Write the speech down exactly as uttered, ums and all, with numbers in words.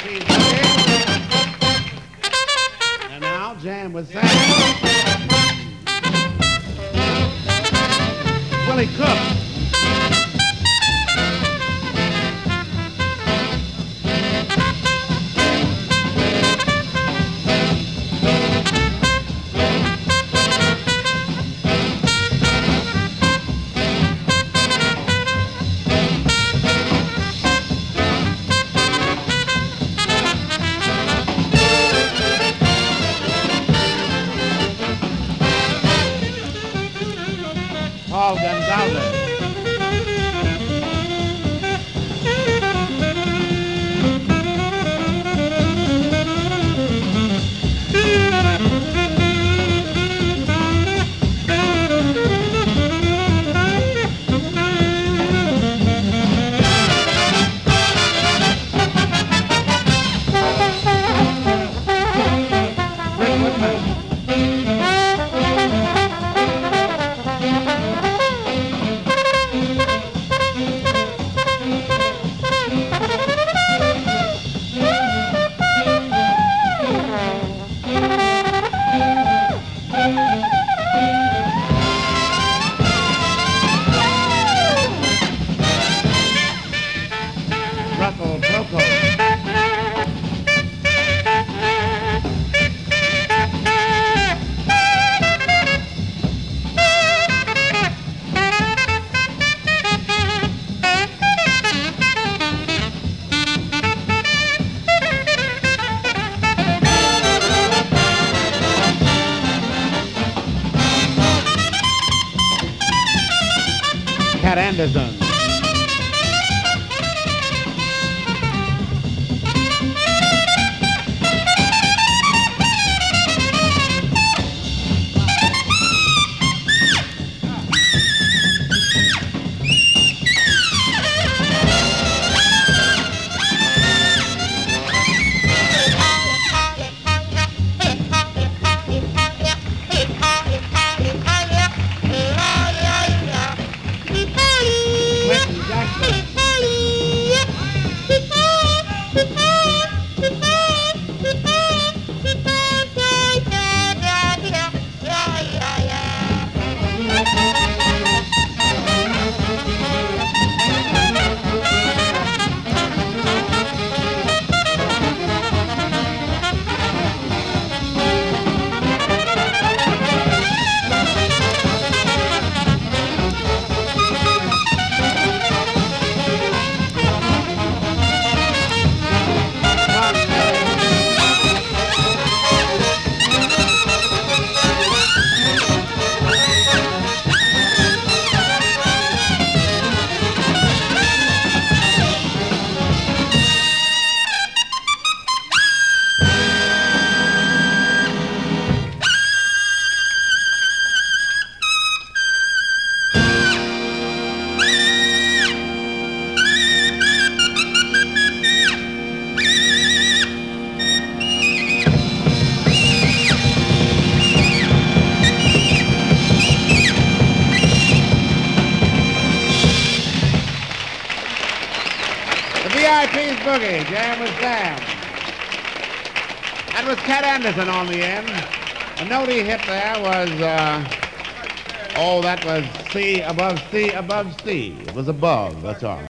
P's Boogie. And now, Jam with Sam. Willie Cook. Paul Gonzalez. Rick Whitman. Russell Proko. Cat Anderson. Quentin Jackson. V I P's Boogie, Jam with Sam. That was Cat Anderson on the end. The note he hit there was, uh, oh, that was C above C above C. It was above, that's all.